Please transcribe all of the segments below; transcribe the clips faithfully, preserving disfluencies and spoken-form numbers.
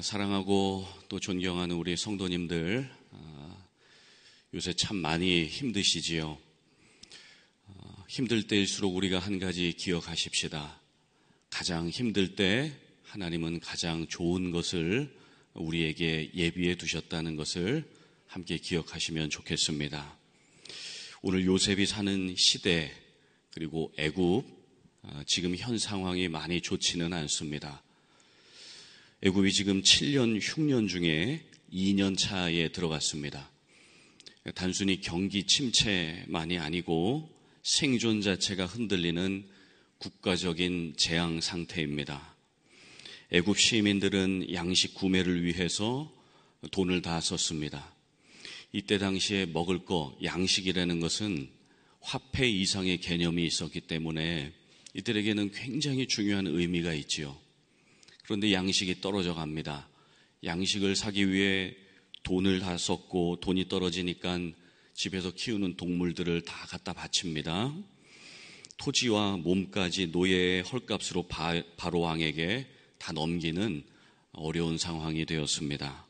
사랑하고 또 존경하는 우리 성도님들, 요새 참 많이 힘드시지요. 힘들 때일수록 우리가 한 가지 기억하십시다. 가장 힘들 때 하나님은 가장 좋은 것을 우리에게 예비해 두셨다는 것을 함께 기억하시면 좋겠습니다. 오늘 요셉이 사는 시대 그리고 애굽, 지금 현 상황이 많이 좋지는 않습니다. 애굽이 지금 칠 년 흉년 중에 이 년 차에 들어갔습니다. 단순히 경기 침체만이 아니고 생존 자체가 흔들리는 국가적인 재앙 상태입니다. 애굽 시민들은 양식 구매를 위해서 돈을 다 썼습니다. 이때 당시에 먹을 거, 양식이라는 것은 화폐 이상의 개념이 있었기 때문에 이들에게는 굉장히 중요한 의미가 있지요. 그런데 양식이 떨어져 갑니다. 양식을 사기 위해 돈을 다 썼고 돈이 떨어지니까 집에서 키우는 동물들을 다 갖다 바칩니다. 토지와 몸까지 노예의 헐값으로 바, 바로 왕에게 다 넘기는 어려운 상황이 되었습니다.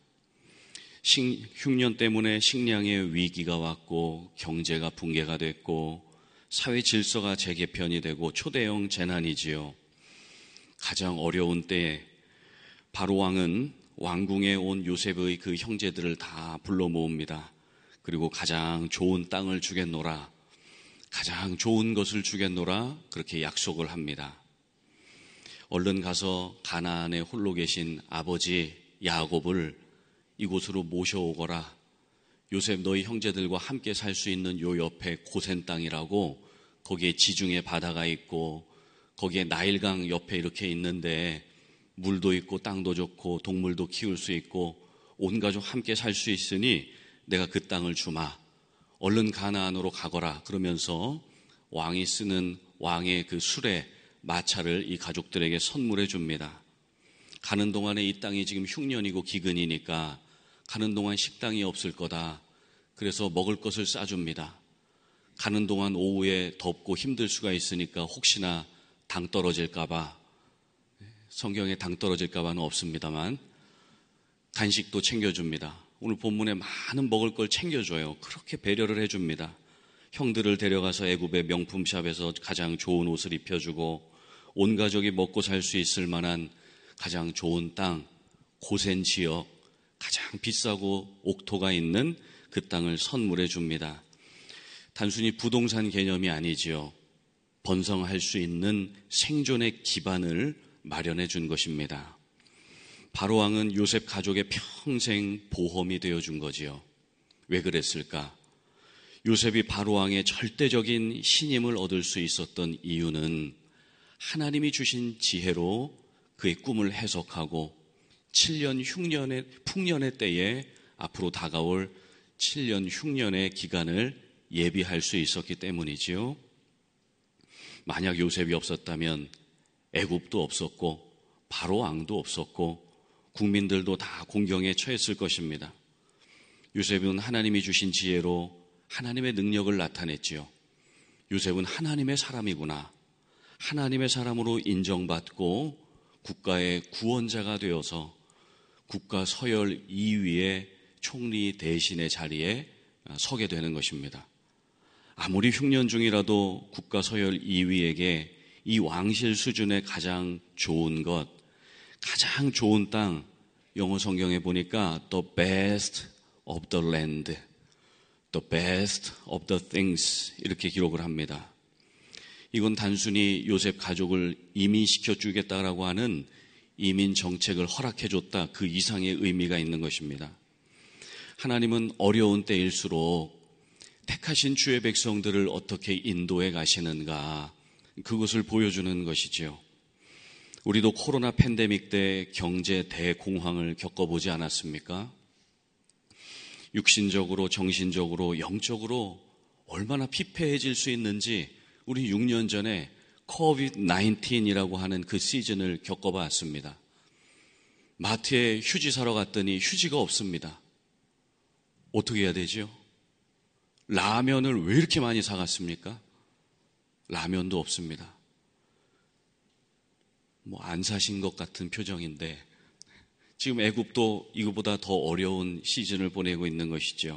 식, 흉년 때문에 식량의 위기가 왔고 경제가 붕괴가 됐고 사회 질서가 재개편이 되고 초대형 재난이지요. 가장 어려운 때에 바로 왕은 왕궁에 온 요셉의 그 형제들을 다 불러 모읍니다. 그리고 가장 좋은 땅을 주겠노라, 가장 좋은 것을 주겠노라 그렇게 약속을 합니다. 얼른 가서 가나안에 홀로 계신 아버지 야곱을 이곳으로 모셔오거라. 요셉 너희 형제들과 함께 살 수 있는 요 옆에 고센 땅이라고, 거기에 지중해 바다가 있고 거기에 나일강 옆에 이렇게 있는데 물도 있고 땅도 좋고 동물도 키울 수 있고 온 가족 함께 살 수 있으니 내가 그 땅을 주마. 얼른 가나안으로 가거라. 그러면서 왕이 쓰는 왕의 그 수레, 마차를 이 가족들에게 선물해 줍니다. 가는 동안에 이 땅이 지금 흉년이고 기근이니까 가는 동안 식당이 없을 거다. 그래서 먹을 것을 싸줍니다. 가는 동안 오후에 덥고 힘들 수가 있으니까 혹시나 당 떨어질까 봐, 성경에 당 떨어질까 봐는 없습니다만 간식도 챙겨줍니다. 오늘 본문에 많은 먹을 걸 챙겨줘요. 그렇게 배려를 해줍니다. 형들을 데려가서 애굽의 명품샵에서 가장 좋은 옷을 입혀주고 온 가족이 먹고 살 수 있을 만한 가장 좋은 땅, 고센 지역, 가장 비싸고 옥토가 있는 그 땅을 선물해 줍니다. 단순히 부동산 개념이 아니지요. 번성할 수 있는 생존의 기반을 마련해 준 것입니다. 바로 왕은 요셉 가족의 평생 보험이 되어 준 거지요. 왜 그랬을까? 요셉이 바로 왕의 절대적인 신임을 얻을 수 있었던 이유는 하나님이 주신 지혜로 그의 꿈을 해석하고 칠 년 흉년의 풍년의 때에 앞으로 다가올 칠 년 흉년의 기간을 예비할 수 있었기 때문이지요. 만약 요셉이 없었다면 애굽도 없었고 바로 왕도 없었고 국민들도 다 공경에 처했을 것입니다. 요셉은 하나님이 주신 지혜로 하나님의 능력을 나타냈지요. 요셉은 하나님의 사람이구나, 하나님의 사람으로 인정받고 국가의 구원자가 되어서 국가 서열 이 위의 총리 대신의 자리에 서게 되는 것입니다. 아무리 흉년 중이라도 국가 서열 이 위에게 이 왕실 수준의 가장 좋은 것, 가장 좋은 땅, 영어 성경에 보니까 the best of the land, the best of the things 이렇게 기록을 합니다. 이건 단순히 요셉 가족을 이민시켜 주겠다라고 하는 이민 정책을 허락해 줬다, 그 이상의 의미가 있는 것입니다. 하나님은 어려운 때일수록 택하신 주의 백성들을 어떻게 인도해 가시는가, 그것을 보여주는 것이지요. 우리도 코로나 팬데믹 때 경제 대공황을 겪어보지 않았습니까? 육신적으로, 정신적으로, 영적으로 얼마나 피폐해질 수 있는지 우리 육 년 전에 코비드 나인틴이라고 하는 그 시즌을 겪어봤습니다. 마트에 휴지 사러 갔더니 휴지가 없습니다. 어떻게 해야 되죠? 라면을 왜 이렇게 많이 사갔습니까? 라면도 없습니다. 뭐 안 사신 것 같은 표정인데 지금 애굽도 이거보다 더 어려운 시즌을 보내고 있는 것이죠.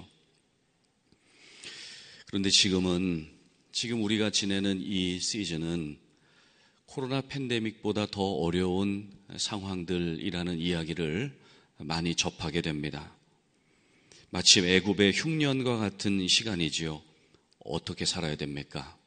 그런데 지금은 지금 우리가 지내는 이 시즌은 코로나 팬데믹보다 더 어려운 상황들이라는 이야기를 많이 접하게 됩니다. 마치 애굽의 흉년과 같은 시간이지요. 어떻게 살아야 됩니까?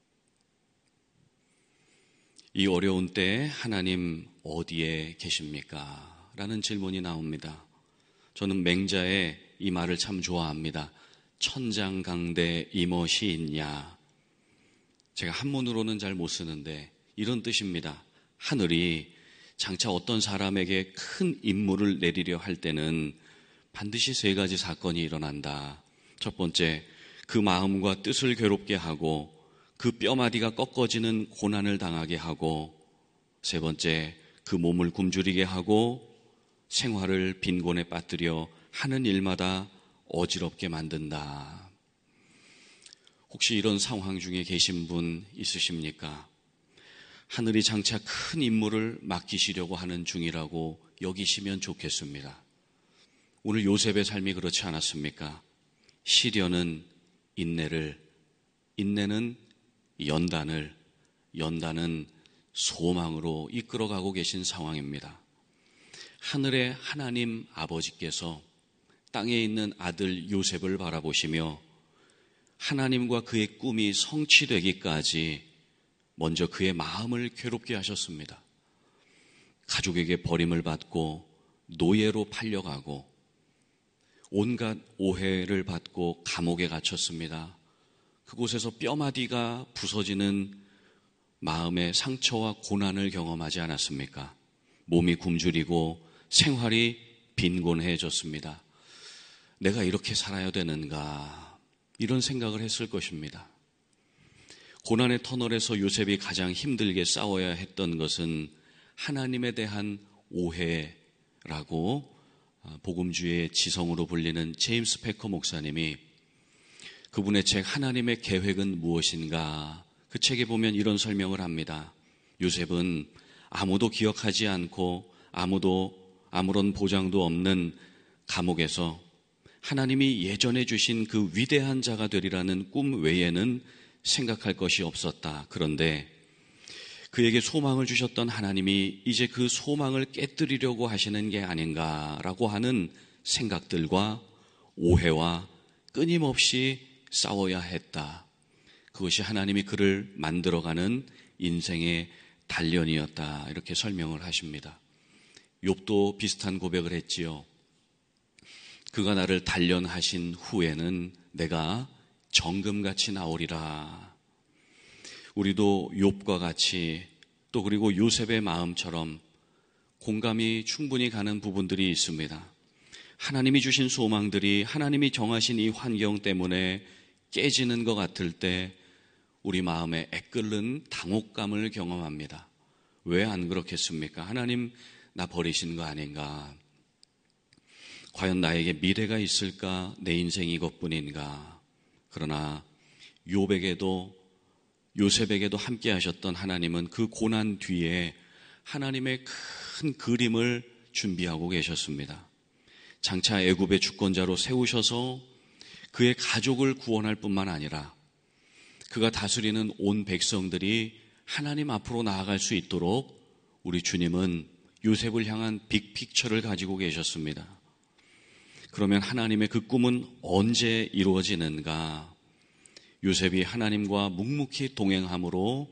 이 어려운 때에 하나님 어디에 계십니까? 라는 질문이 나옵니다. 저는 맹자의 이 말을 참 좋아합니다. 천장강대 이멋이 있냐. 제가 한문으로는 잘 못 쓰는데 이런 뜻입니다. 하늘이 장차 어떤 사람에게 큰 임무를 내리려 할 때는 반드시 세 가지 사건이 일어난다. 첫 번째, 그 마음과 뜻을 괴롭게 하고 그 뼈마디가 꺾어지는 고난을 당하게 하고, 세 번째, 그 몸을 굶주리게 하고 생활을 빈곤에 빠뜨려 하는 일마다 어지럽게 만든다. 혹시 이런 상황 중에 계신 분 있으십니까? 하늘이 장차 큰 임무를 맡기시려고 하는 중이라고 여기시면 좋겠습니다. 오늘 요셉의 삶이 그렇지 않았습니까? 시련은 인내를, 인내는 연단을, 연단은 소망으로 이끌어가고 계신 상황입니다. 하늘의 하나님 아버지께서 땅에 있는 아들 요셉을 바라보시며 하나님과 그의 꿈이 성취되기까지 먼저 그의 마음을 괴롭게 하셨습니다. 가족에게 버림을 받고 노예로 팔려가고 온갖 오해를 받고 감옥에 갇혔습니다. 그곳에서 뼈마디가 부서지는 마음의 상처와 고난을 경험하지 않았습니까? 몸이 굶주리고 생활이 빈곤해졌습니다. 내가 이렇게 살아야 되는가? 이런 생각을 했을 것입니다. 고난의 터널에서 요셉이 가장 힘들게 싸워야 했던 것은 하나님에 대한 오해라고 복음주의 지성으로 불리는 제임스 패커 목사님이 그분의 책 하나님의 계획은 무엇인가, 그 책에 보면 이런 설명을 합니다. 요셉은 아무도 기억하지 않고 아무도 아무런 보장도 없는 감옥에서 하나님이 예전에 주신 그 위대한 자가 되리라는 꿈 외에는 생각할 것이 없었다. 그런데 그에게 소망을 주셨던 하나님이 이제 그 소망을 깨뜨리려고 하시는 게 아닌가라고 하는 생각들과 오해와 끊임없이 싸워야 했다. 그것이 하나님이 그를 만들어가는 인생의 단련이었다. 이렇게 설명을 하십니다. 욥도 비슷한 고백을 했지요. 그가 나를 단련하신 후에는 내가 정금같이 나오리라. 우리도 욥과 같이 또 그리고 요셉의 마음처럼 공감이 충분히 가는 부분들이 있습니다. 하나님이 주신 소망들이 하나님이 정하신 이 환경 때문에 깨지는 것 같을 때 우리 마음에 애끓는 당혹감을 경험합니다. 왜 안 그렇겠습니까? 하나님 나 버리신 거 아닌가? 과연 나에게 미래가 있을까? 내 인생이 이것뿐인가? 그러나 욥에게도 요셉에게도 함께 하셨던 하나님은 그 고난 뒤에 하나님의 큰 그림을 준비하고 계셨습니다. 장차 애굽의 주권자로 세우셔서 그의 가족을 구원할 뿐만 아니라 그가 다스리는 온 백성들이 하나님 앞으로 나아갈 수 있도록 우리 주님은 요셉을 향한 빅픽처를 가지고 계셨습니다. 그러면 하나님의 그 꿈은 언제 이루어지는가? 요셉이 하나님과 묵묵히 동행함으로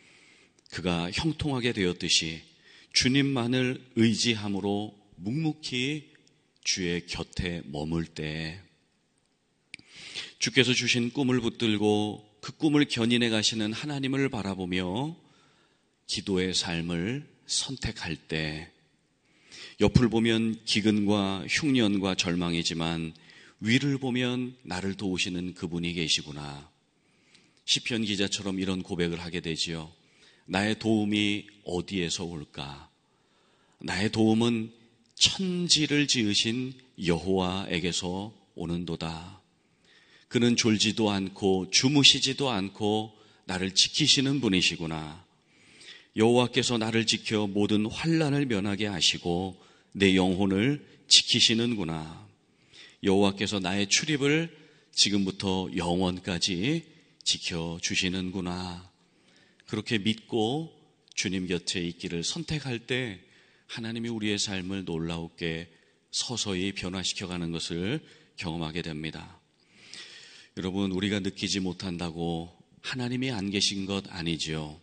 그가 형통하게 되었듯이 주님만을 의지함으로 묵묵히 주의 곁에 머물 때 주께서 주신 꿈을 붙들고 그 꿈을 견인해 가시는 하나님을 바라보며 기도의 삶을 선택할 때 옆을 보면 기근과 흉년과 절망이지만 위를 보면 나를 도우시는 그분이 계시구나. 시편 기자처럼 이런 고백을 하게 되지요. 나의 도움이 어디에서 올까? 나의 도움은 천지를 지으신 여호와에게서 오는도다. 그는 졸지도 않고 주무시지도 않고 나를 지키시는 분이시구나. 여호와께서 나를 지켜 모든 환난을 면하게 하시고 내 영혼을 지키시는구나. 여호와께서 나의 출입을 지금부터 영원까지 지켜주시는구나. 그렇게 믿고 주님 곁에 있기를 선택할 때 하나님이 우리의 삶을 놀라우게 서서히 변화시켜가는 것을 경험하게 됩니다. 여러분, 우리가 느끼지 못한다고 하나님이 안 계신 것 아니지요.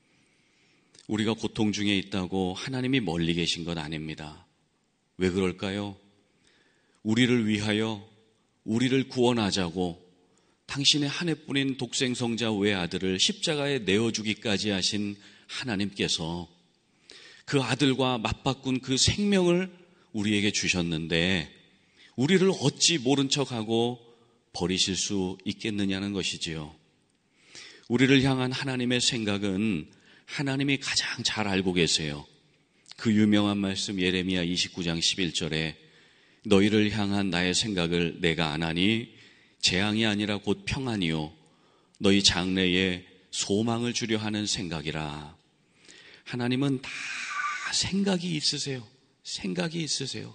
우리가 고통 중에 있다고 하나님이 멀리 계신 것 아닙니다. 왜 그럴까요? 우리를 위하여 우리를 구원하자고 당신의 한 해뿐인 독생성자 외아들을 십자가에 내어주기까지 하신 하나님께서 그 아들과 맞바꾼 그 생명을 우리에게 주셨는데 우리를 어찌 모른 척하고 버리실 수 있겠느냐는 것이지요. 우리를 향한 하나님의 생각은 하나님이 가장 잘 알고 계세요. 그 유명한 말씀 예레미야 이십구 장 십일 절에 너희를 향한 나의 생각을 내가 아나니 재앙이 아니라 곧 평안이요 너희 장래에 소망을 주려 하는 생각이라. 하나님은 다 생각이 있으세요. 생각이 있으세요.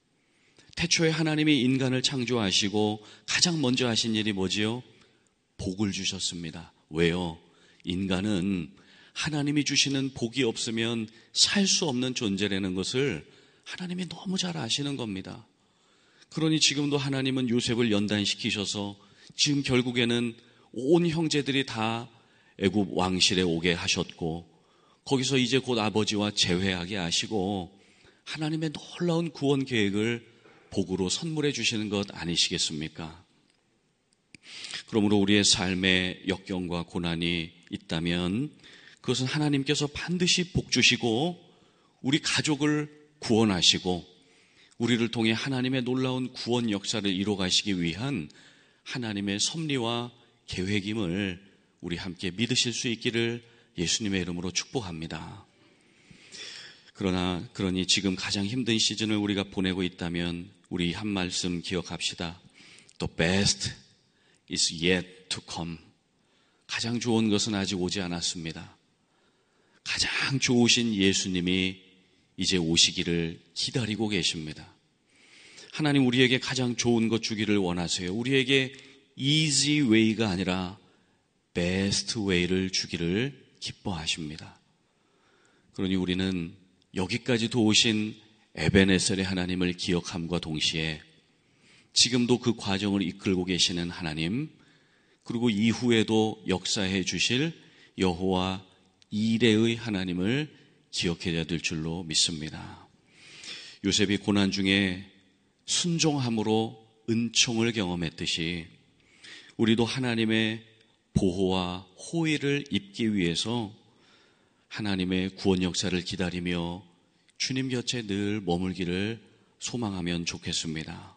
태초에 하나님이 인간을 창조하시고 가장 먼저 하신 일이 뭐지요? 복을 주셨습니다. 왜요? 인간은 하나님이 주시는 복이 없으면 살 수 없는 존재라는 것을 하나님이 너무 잘 아시는 겁니다. 그러니 지금도 하나님은 요셉을 연단시키셔서 지금 결국에는 온 형제들이 다 애굽 왕실에 오게 하셨고 거기서 이제 곧 아버지와 재회하게 하시고 하나님의 놀라운 구원 계획을 복으로 선물해 주시는 것 아니시겠습니까? 그러므로 우리의 삶에 역경과 고난이 있다면 그것은 하나님께서 반드시 복 주시고 우리 가족을 구원하시고 우리를 통해 하나님의 놀라운 구원 역사를 이뤄 가시기 위한 하나님의 섭리와 계획임을 우리 함께 믿으실 수 있기를 예수님의 이름으로 축복합니다. 그러나 그러니 지금 가장 힘든 시즌을 우리가 보내고 있다면 우리 한 말씀 기억합시다. The best is yet to come. 가장 좋은 것은 아직 오지 않았습니다. 가장 좋으신 예수님이 이제 오시기를 기다리고 계십니다. 하나님 우리에게 가장 좋은 것 주기를 원하세요. 우리에게 easy way가 아니라 best way를 주기를 기뻐하십니다. 그러니 우리는 여기까지 도우신 에베네셀의 하나님을 기억함과 동시에 지금도 그 과정을 이끌고 계시는 하나님, 그리고 이후에도 역사해 주실 여호와 이레의 하나님을 기억해야 될 줄로 믿습니다. 요셉이 고난 중에 순종함으로 은총을 경험했듯이 우리도 하나님의 보호와 호의를 입기 위해서 하나님의 구원 역사를 기다리며 주님 곁에 늘 머물기를 소망하면 좋겠습니다.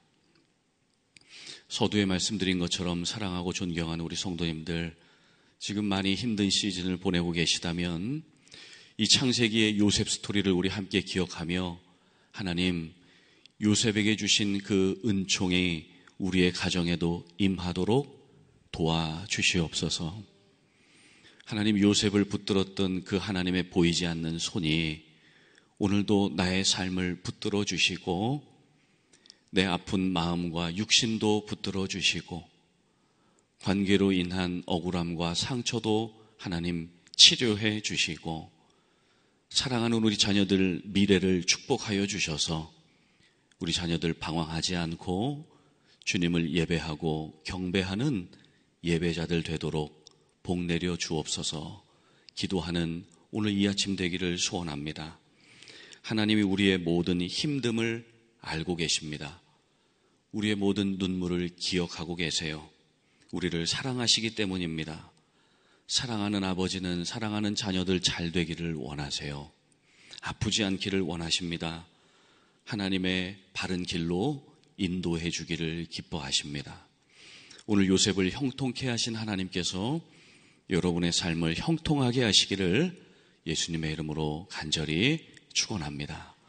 서두에 말씀드린 것처럼 사랑하고 존경하는 우리 성도님들, 지금 많이 힘든 시즌을 보내고 계시다면 이 창세기의 요셉 스토리를 우리 함께 기억하며 하나님 요셉에게 주신 그 은총이 우리의 가정에도 임하도록 도와주시옵소서. 하나님 요셉을 붙들었던 그 하나님의 보이지 않는 손이 오늘도 나의 삶을 붙들어 주시고 내 아픈 마음과 육신도 붙들어 주시고 관계로 인한 억울함과 상처도 하나님 치료해 주시고 사랑하는 우리 자녀들 미래를 축복하여 주셔서 우리 자녀들 방황하지 않고 주님을 예배하고 경배하는 예배자들 되도록 복 내려 주옵소서. 기도하는 오늘 이 아침 되기를 소원합니다. 하나님이 우리의 모든 힘듦을 알고 계십니다. 우리의 모든 눈물을 기억하고 계세요. 우리를 사랑하시기 때문입니다. 사랑하는 아버지는 사랑하는 자녀들 잘 되기를 원하세요. 아프지 않기를 원하십니다. 하나님의 바른 길로 인도해 주기를 기뻐하십니다. 오늘 요셉을 형통케 하신 하나님께서 여러분의 삶을 형통하게 하시기를 예수님의 이름으로 간절히 축원합니다.